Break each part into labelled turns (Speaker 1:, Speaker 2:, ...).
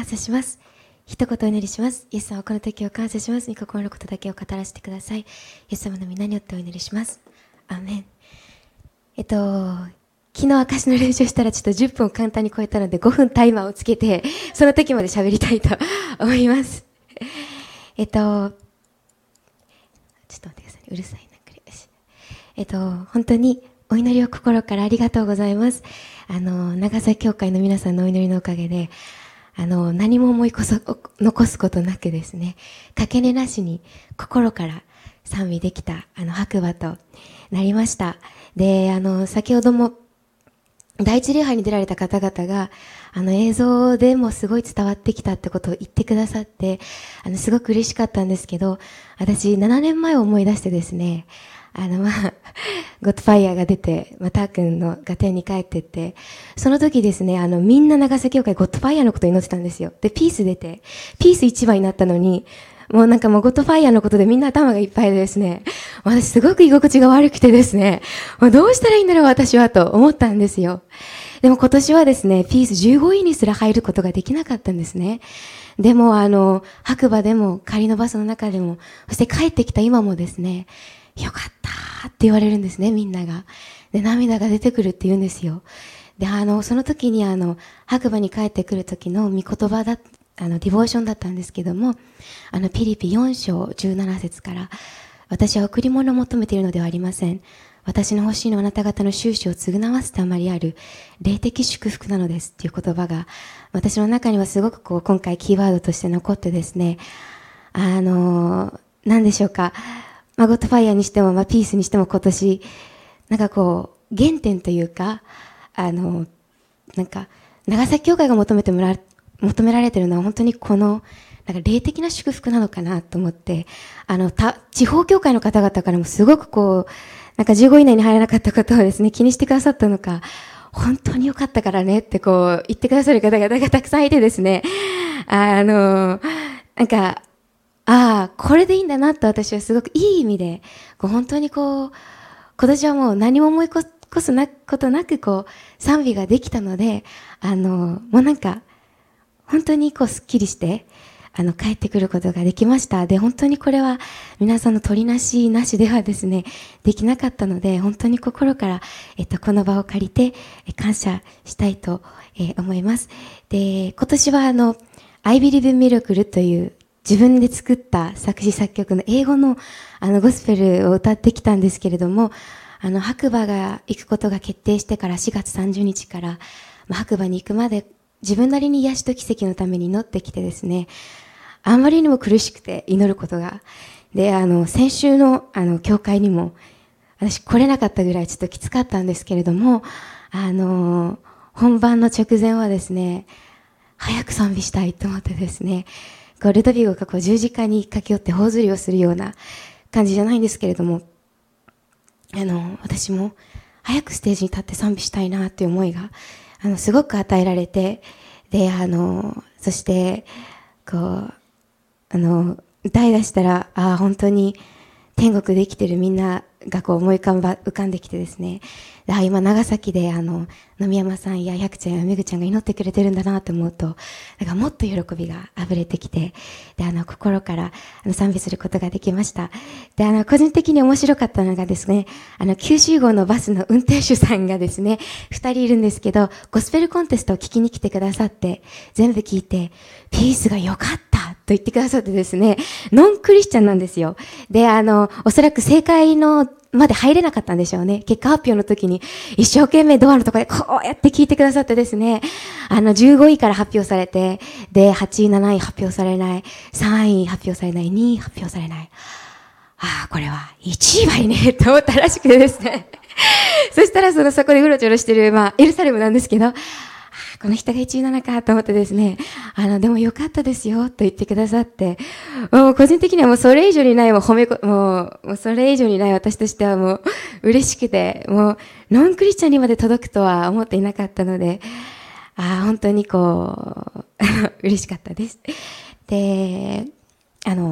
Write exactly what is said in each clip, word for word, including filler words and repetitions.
Speaker 1: 感謝します。一言お祈りします。イエス様、この時を感謝します。御心のことだけを語らせてください。イエス様の皆によってお祈りします。アーメン。えっと、昨日証の練習したらちょっとじゅっぷんを簡単に超えたのでごふんタイマーをつけて、その時まで喋りたいと思います。えっと、ちょっと待ってください。うるさいな、これ。えっと、本当にお祈りを心からありがとうございます。あの、長崎教会の皆さんのお祈りのおかげで、あの、何も思いこそ、残すことなくですね、かけねなしに心から賛美できた、あの、白馬となりました。で、あの、先ほども、第一礼拝に出られた方々が、あの、映像でもすごい伝わってきたってことを言ってくださって、あの、すごく嬉しかったんですけど、私、ななねんまえを思い出してですね、あの、まあ、ゴッドファイヤーが出て、まあ、ター君のが天に帰ってって、その時ですね、あの、みんな長崎教会ゴッドファイヤーのことを祈ってたんですよ。で、ピース出て、ピース一番になったのに、もうなんかもうゴッドファイヤーのことでみんな頭がいっぱいでですね、私すごく居心地が悪くてですね、もうどうしたらいいんだろう私はと思ったんですよ。でも今年はですね、ピースじゅうごいにすら入ることができなかったんですね。でもあの、白馬でも仮のバスの中でも、そして帰ってきた今もですね、よかったって言われるんですね、みんなが。で、涙が出てくるって言うんですよ。で、あの、その時にあの、白馬に帰ってくる時の御言葉だ、あの、ディボーションだったんですけども、あの、ピリピよん章じゅうなな節から、私は贈り物を求めているのではありません。私の欲しいのはあなた方の収支を償わせてあまりある、霊的祝福なのですっていう言葉が、私の中にはすごくこう、今回キーワードとして残ってですね、あの、何でしょうか、まあ、ゴッドファイヤーにしても、まあ、ピースにしても今年、なんかこう、原点というか、あの、なんか、長崎教会が求めてもら、求められているのは本当にこの、なんか霊的な祝福なのかなと思って、あの、た、地方教会の方々からもすごくこう、なんかじゅうごい以内に入らなかったことをですね、気にしてくださったのか、本当に良かったからねってこう、言ってくださる方々がたくさんいてですね、あの、なんか、ああ、これでいいんだなと私はすごくいい意味で、こう本当にこう、今年はもう何も思いこすなことなくこう、賛美ができたので、あの、もうなんか、本当にこうスッキリして、あの、帰ってくることができました。で、本当にこれは皆さんの取りなしなしではですね、できなかったので、本当に心から、えっと、この場を借りて、え感謝したいと、えー、思います。で、今年はあの、I Believe in Miracle という自分で作った作詞作曲の英語のあの、ゴスペルを歌ってきたんですけれども、あの、白馬が行くことが決定してからしがつさんじゅうにちから、まあ、白馬に行くまで自分なりに癒しと奇跡のために祈ってきてですね、あまりにも苦しくて祈ることが。で、あの、先週のあの、教会にも、私来れなかったぐらいちょっときつかったんですけれども、あの、本番の直前はですね、早く賛美したいと思ってですね、こうルドビゴがこう十字架に駆け寄って頬ずりをするような感じじゃないんですけれども、あの、私も早くステージに立って賛美したいなという思いが、あの、すごく与えられて、で、あの、そして、こう、あの、歌い出したら、ああ、本当に天国で生きてるみんながこう思い浮かんば、浮かんできてですね、ああ、今長崎であの、野見山さんや百ちゃんやめぐちゃんが祈ってくれてるんだなと思うと、なんかもっと喜びが溢れてきて、で、あの、心からあの賛美することができました。で、あの、個人的に面白かったのがですね、あの、九州号のバスの運転手さんがですね、二人いるんですけど、ゴスペルコンテストを聞きに来てくださって、全部聞いて、ピースが良かったと言ってくださってですね、ノンクリスチャンなんですよ。で、あの、おそらく正解のまで入れなかったんでしょうね。結果発表の時に一生懸命ドアのところでこうやって聞いてくださってですね、あのじゅうごいから発表されて、で、はちい、なない発表されない、さんい発表されない、にい発表されない。ああ、これはいちいはいね、と思ったらしくてですね。そしたらそのそこでうろちょろしてる、まあ、エルサレムなんですけど、この人がいちいなのかと思ってですね、あの、でも良かったですよと言ってくださって、もう個人的にはもうそれ以上にないもう褒めこ、もう、もうそれ以上にない私としてはもう嬉しくて、もうノンクリスチャンにまで届くとは思っていなかったので、ああ、本当にこう、嬉しかったです。で、あの、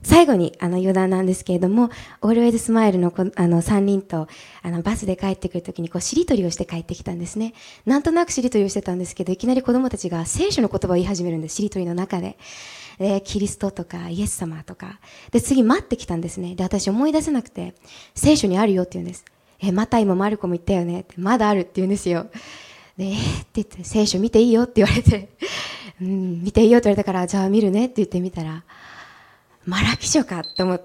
Speaker 1: 最後にあの余談なんですけれども、オールウェイズスマイルのこあのさんにんとあのバスで帰ってくるときにこうしりとりをして帰ってきたんですね。なんとなくしりとりをしてたんですけど、いきなり子供たちが聖書の言葉を言い始めるんです、しりとりの中で。で、キリストとかイエス様とか。で、次待ってきたんですね。で、私思い出せなくて、聖書にあるよって言うんです。え、マタイもマルコも言ったよねって、まだあるって言うんですよ。で、えー、って言って、聖書見ていいよって言われて、うん、見ていいよって言われたから、じゃあ見るねって言ってみたら、マラキ書かと思って、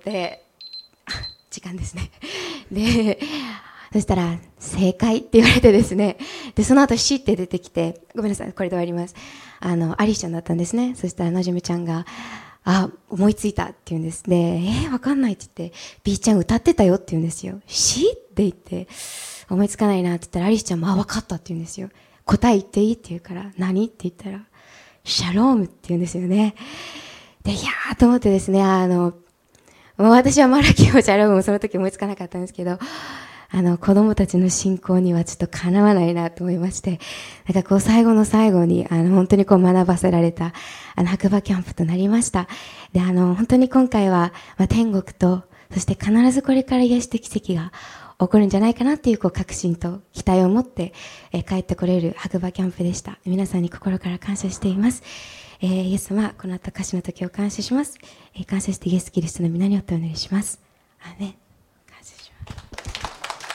Speaker 1: 時間ですね。で、そしたら、正解って言われてですね。で、その後、シって出てきて、ごめんなさい、これで終わります。あの、アリスちゃんだったんですね。そしたら、なじみちゃんが、あ、思いついたって言うんです。で、えー、わかんないって言って、ビーちゃん歌ってたよって言うんですよ。シって言って、思いつかないなって言ったら、アリスちゃんも、あ、わかったって言うんですよ。答え言っていいって言うから、何って言ったら、シャロームって言うんですよね。で、いやーと思ってですね、あの、もう私はマラキもシャロームもその時思いつかなかったんですけど、あの、子供たちの信仰にはちょっとかなわないなと思いまして、なんかこう最後の最後に、あの、本当にこう学ばせられた、あの、白馬キャンプとなりました。で、あの、本当に今回は、まあ、天国と、そして必ずこれから癒しと奇跡が起こるんじゃないかなっていうこう確信と期待を持って、えー、帰ってこれる白馬キャンプでした。皆さんに心から感謝しています。えー、イエス様、この後歌詞の時を感謝します。えー、感謝してイエス・キリストの皆によってお願いします。アーメン。